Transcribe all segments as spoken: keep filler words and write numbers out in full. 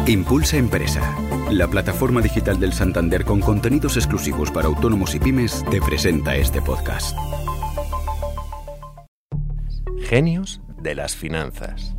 Impulsa Empresa, la plataforma digital del Santander con contenidos exclusivos para autónomos y pymes, te presenta este podcast. Genios de las finanzas.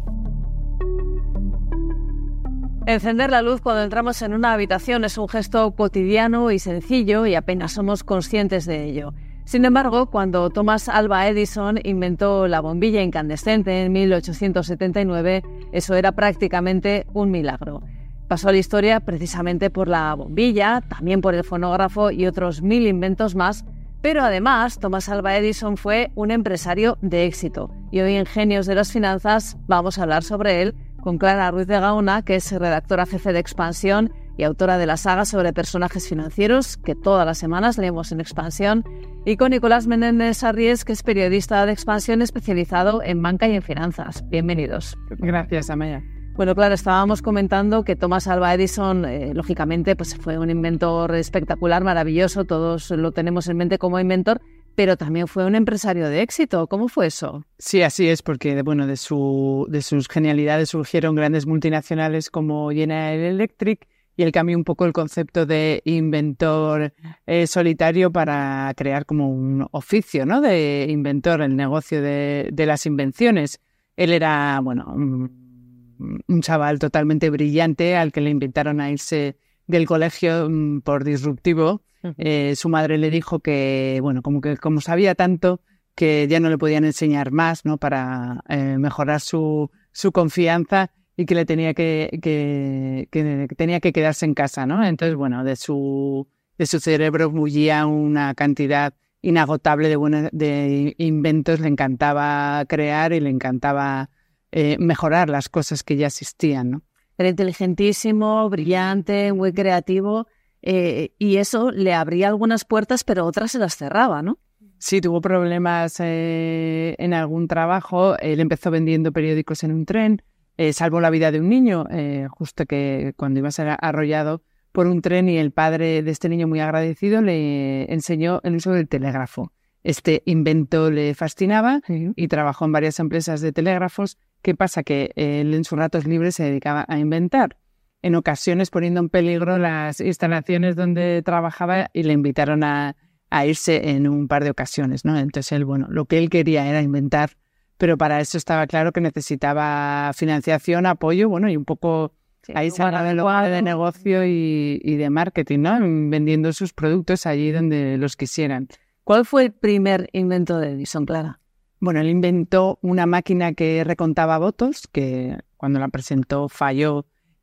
Encender la luz cuando entramos en una habitación es un gesto cotidiano y sencillo y apenas somos conscientes de ello. Sin embargo, cuando Thomas Alva Edison inventó la bombilla incandescente en mil ochocientos setenta y nueve, eso era prácticamente un milagro. Pasó a la historia precisamente por la bombilla, también por el fonógrafo y otros mil inventos más, pero además Thomas Alva Edison fue un empresario de éxito. Y hoy en Genios de las Finanzas vamos a hablar sobre él con Clara Ruiz de Gaona, que es redactora jefe de Expansión y autora de la saga sobre personajes financieros, que todas las semanas leemos en Expansión, y con Nicolás Menéndez Arries, que es periodista de Expansión especializado en banca y en finanzas. Bienvenidos. Gracias, Amaya. Bueno, claro, estábamos comentando que Thomas Alva Edison, eh, lógicamente, pues fue un inventor espectacular, maravilloso, todos lo tenemos en mente como inventor, pero también fue un empresario de éxito. ¿Cómo fue eso? Sí, así es, porque bueno, de, su, de sus genialidades surgieron grandes multinacionales como General Electric, y él cambió un poco el concepto de inventor eh, solitario para crear como un oficio, ¿no? De inventor, el negocio de, de las invenciones. Él era, bueno, un, un chaval totalmente brillante al que le invitaron a irse del colegio um, por disruptivo. Uh-huh. Eh, su madre le dijo que, bueno, como que como sabía tanto que ya no le podían enseñar más, ¿no? Para eh, mejorar su, su confianza y que le tenía que, que, que, que tenía que quedarse en casa, ¿no? Entonces, bueno, de su, de su cerebro bullía una cantidad inagotable de, buenos, de inventos. Le encantaba crear y le encantaba eh, mejorar las cosas que ya existían, ¿no? Era inteligentísimo, brillante, muy creativo, eh, y eso le abría algunas puertas, pero otras se las cerraba, ¿no? Sí, tuvo problemas eh, en algún trabajo. Él empezó vendiendo periódicos en un tren. Eh, salvó la vida de un niño, eh, justo que cuando iba a ser arrollado por un tren, y el padre de este niño, muy agradecido, le enseñó el uso del telégrafo. Este invento le fascinaba uh-huh. y trabajó en varias empresas de telégrafos. ¿Qué pasa? Que él en sus ratos libres se dedicaba a inventar, en ocasiones poniendo en peligro las instalaciones donde trabajaba, y le invitaron a, a irse en un par de ocasiones, ¿no? Entonces él, bueno, lo que él quería era inventar, pero para eso estaba claro que necesitaba financiación, apoyo, bueno, y un poco sí, ahí se hablaba de, de negocio y, y de marketing, ¿no? Vendiendo sus productos allí donde los quisieran. ¿Cuál fue el primer invento de Edison, Clara? Bueno, él inventó una máquina que recontaba votos, que cuando la presentó falló,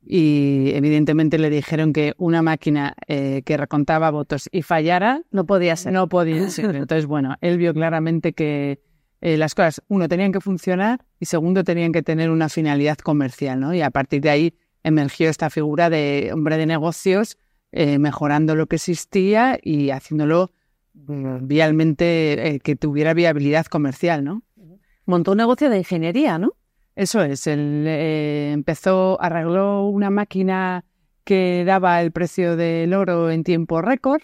y evidentemente le dijeron que una máquina eh, que recontaba votos y fallara no podía ser. No podía ser. Entonces, bueno, él vio claramente que Eh, las cosas, uno, tenían que funcionar, y segundo, tenían que tener una finalidad comercial, ¿no? Y a partir de ahí emergió esta figura de hombre de negocios, eh, mejorando lo que existía y haciéndolo eh, vialmente, eh, que tuviera viabilidad comercial, ¿no? Montó un negocio de ingeniería, ¿no? Eso es, él eh, empezó, arregló una máquina que daba el precio del oro en tiempo récord,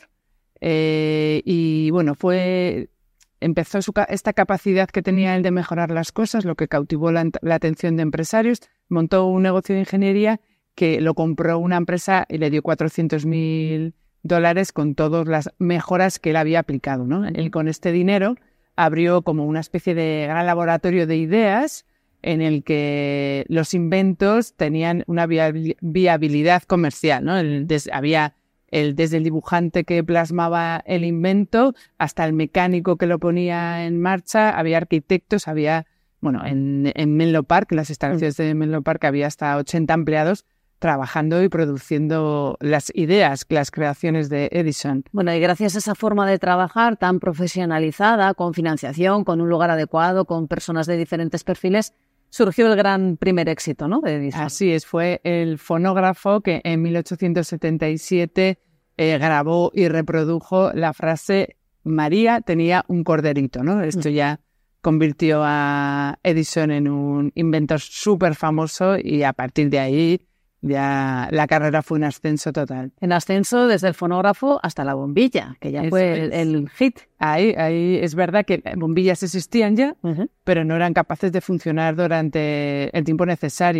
eh, y bueno, fue... Empezó su, esta capacidad que tenía él de mejorar las cosas, lo que cautivó la, la atención de empresarios. Montó un negocio de ingeniería que lo compró una empresa y le dio cuatrocientos mil dólares con todas las mejoras que él había aplicado, ¿no? Él con este dinero abrió como una especie de gran laboratorio de ideas en el que los inventos tenían una viabilidad comercial, ¿no? El, des, había... El, desde el dibujante que plasmaba el invento hasta el mecánico que lo ponía en marcha, había arquitectos, había, bueno, en, en Menlo Park, en las instalaciones de Menlo Park, había hasta ochenta empleados trabajando y produciendo las ideas, las creaciones de Edison. Bueno, y gracias a esa forma de trabajar tan profesionalizada, con financiación, con un lugar adecuado, con personas de diferentes perfiles, surgió el gran primer éxito, ¿no? De Edison. Así es, fue el fonógrafo que en mil ochocientos setenta y siete eh, grabó y reprodujo la frase «María tenía un corderito», ¿no? Esto ya convirtió a Edison en un inventor súper famoso, y a partir de ahí ya la carrera fue en ascenso total. En ascenso desde el fonógrafo hasta la bombilla, que ya Eso fue el, el hit. Ahí, ahí es verdad que bombillas existían ya, uh-huh. pero no eran capaces de funcionar durante el tiempo necesario.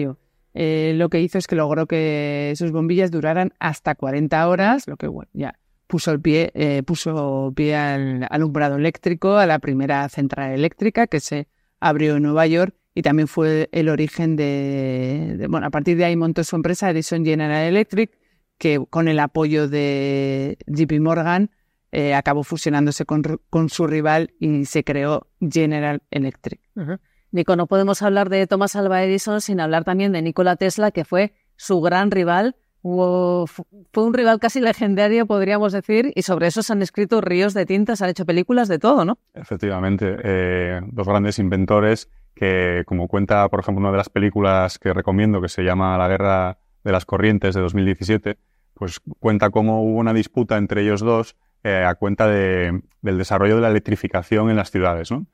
eh, lo que hizo es que logró que sus bombillas duraran hasta cuarenta horas, lo que bueno, ya puso el pie, eh, puso pie al alumbrado eléctrico, a la primera central eléctrica que se abrió en Nueva York, y también fue el origen de, de bueno, a partir de ahí montó su empresa Edison General Electric, que con el apoyo de J P Morgan eh, acabó fusionándose con, con su rival y se creó General Electric. Uh-huh. Nico, no podemos hablar de Thomas Alva Edison sin hablar también de Nikola Tesla, que fue su gran rival. Hubo, fue un rival casi legendario, podríamos decir, y sobre eso se han escrito ríos de tinta, se han hecho películas de todo, ¿no? Efectivamente, eh, dos grandes inventores que, como cuenta, por ejemplo, una de las películas que recomiendo, que se llama La Guerra de las Corrientes, de dos mil diecisiete, pues cuenta cómo hubo una disputa entre ellos dos eh, a cuenta de, del desarrollo de la electrificación en las ciudades, ¿no?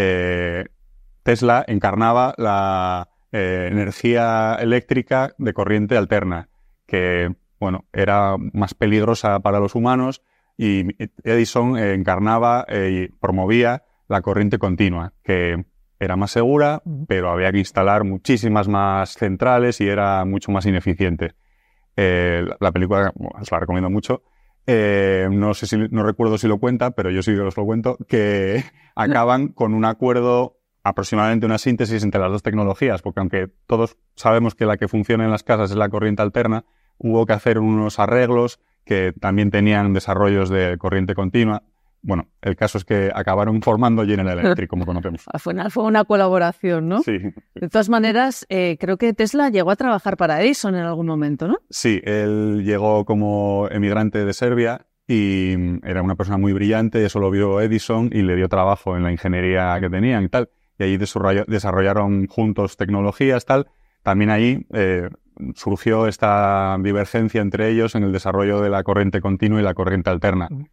Eh, Tesla encarnaba la eh, energía eléctrica de corriente alterna, que, bueno, era más peligrosa para los humanos, y Edison eh, encarnaba eh, y promovía la corriente continua, que era más segura, pero había que instalar muchísimas más centrales y era mucho más ineficiente. Eh, la película, bueno, os la recomiendo mucho. Eh, no sé si, no recuerdo si lo cuenta, pero yo sí que os lo cuento, que acaban con un acuerdo, aproximadamente una síntesis entre las dos tecnologías, porque aunque todos sabemos que la que funciona en las casas es la corriente alterna, hubo que hacer unos arreglos que también tenían desarrollos de corriente continua. Bueno, el caso es que acabaron formando General Electric, como conocemos. Al final fue una colaboración, ¿no? Sí. De todas maneras, eh, creo que Tesla llegó a trabajar para Edison en algún momento, ¿no? Sí, él llegó como emigrante de Serbia y era una persona muy brillante, eso lo vio Edison y le dio trabajo en la ingeniería que tenían y tal. Y ahí desarrollaron juntos tecnologías, tal. También ahí eh, surgió esta divergencia entre ellos en el desarrollo de la corriente continua y la corriente alterna. Uh-huh.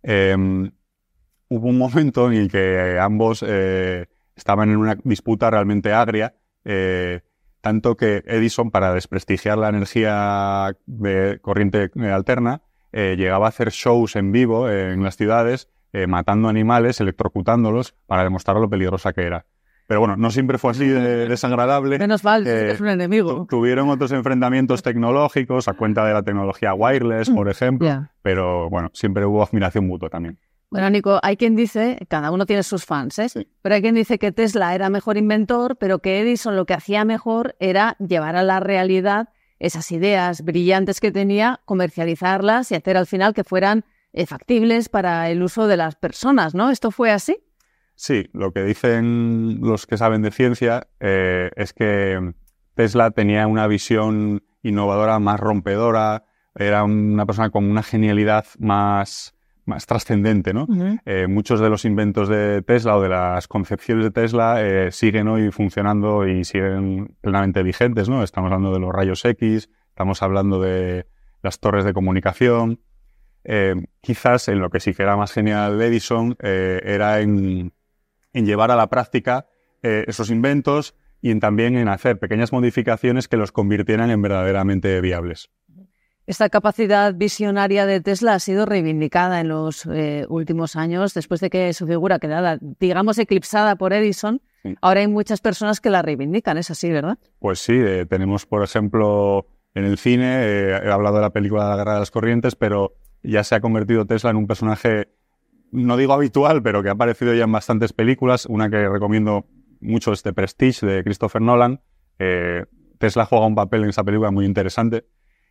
Eh, hubo un momento en el que ambos eh, estaban en una disputa realmente agria, eh, tanto que Edison, para desprestigiar la energía de corriente alterna, eh, llegaba a hacer shows en vivo eh, en las ciudades, eh, matando animales, electrocutándolos, para demostrar lo peligrosa que era. Pero bueno, no siempre fue así de desagradable. Menos mal, eh, es un enemigo. Tuvieron otros enfrentamientos tecnológicos a cuenta de la tecnología wireless, por ejemplo, yeah. Pero bueno, siempre hubo admiración mutua también. Bueno, Nico, hay quien dice, cada uno tiene sus fans, ¿eh? Sí. Pero hay quien dice que Tesla era mejor inventor, pero que Edison lo que hacía mejor era llevar a la realidad esas ideas brillantes que tenía, comercializarlas y hacer al final que fueran eh, factibles para el uso de las personas, ¿no? ¿Esto fue así? Sí, lo que dicen los que saben de ciencia eh, es que Tesla tenía una visión innovadora más rompedora, era una persona con una genialidad más, más trascendente, ¿no? Uh-huh. Eh, muchos de los inventos de Tesla o de las concepciones de Tesla eh, siguen hoy funcionando y siguen plenamente vigentes, ¿no? Estamos hablando de los rayos X, estamos hablando de las torres de comunicación. Eh, quizás en lo que sí que era más genial de Edison eh, era en... en llevar a la práctica eh, esos inventos y en, también en hacer pequeñas modificaciones que los convirtieran en verdaderamente viables. Esta capacidad visionaria de Tesla ha sido reivindicada en los eh, últimos años, después de que su figura quedara, digamos, eclipsada por Edison. Sí. Ahora hay muchas personas que la reivindican, ¿es así, verdad? Pues sí, eh, tenemos, por ejemplo, en el cine, eh, he hablado de la película de La Guerra de las Corrientes, pero ya se ha convertido Tesla en un personaje, no digo habitual, pero que ha aparecido ya en bastantes películas. Una que recomiendo mucho es The Prestige, de Christopher Nolan. Eh, Tesla juega un papel en esa película muy interesante.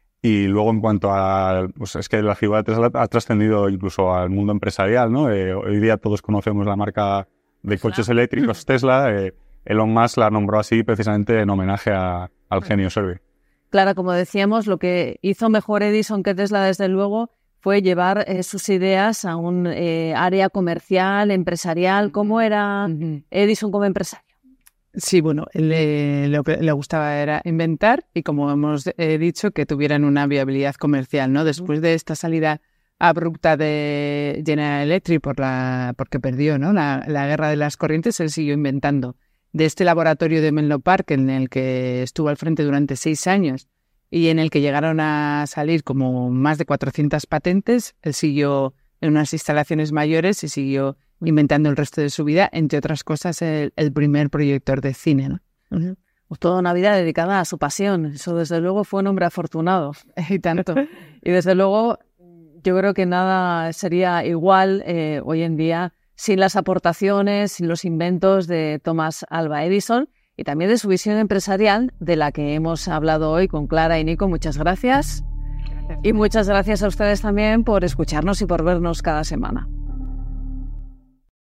Y luego, en cuanto a... Pues es que la figura de Tesla ha trascendido incluso al mundo empresarial, ¿no? Eh, hoy día todos conocemos la marca de coches eléctricos Tesla. Eh, Elon Musk la nombró así precisamente en homenaje a, al genio serbio. Claro, como decíamos, lo que hizo mejor Edison que Tesla, desde luego, fue llevar eh, sus ideas a un eh, área comercial, empresarial. ¿Cómo era Edison como empresario? Sí, bueno, le, lo que le gustaba era inventar y, como hemos eh, dicho, que tuvieran una viabilidad comercial, ¿no? Después de esta salida abrupta de General Electric por la, porque perdió, ¿no? la, la guerra de las corrientes, él siguió inventando. De este laboratorio de Menlo Park, en el que estuvo al frente durante seis años y en el que llegaron a salir como más de cuatrocientas patentes, él siguió en unas instalaciones mayores y siguió inventando el resto de su vida, entre otras cosas, el, el primer proyector de cine, ¿no? Uh-huh. Toda una vida dedicada a su pasión. Eso, desde luego, fue un hombre afortunado. Y tanto. Y, desde luego, yo creo que nada sería igual eh, hoy en día sin las aportaciones, sin los inventos de Thomas Alva Edison y también de su visión empresarial, de la que hemos hablado hoy con Clara y Nico. Muchas gracias. Gracias. Y muchas gracias a ustedes también por escucharnos y por vernos cada semana.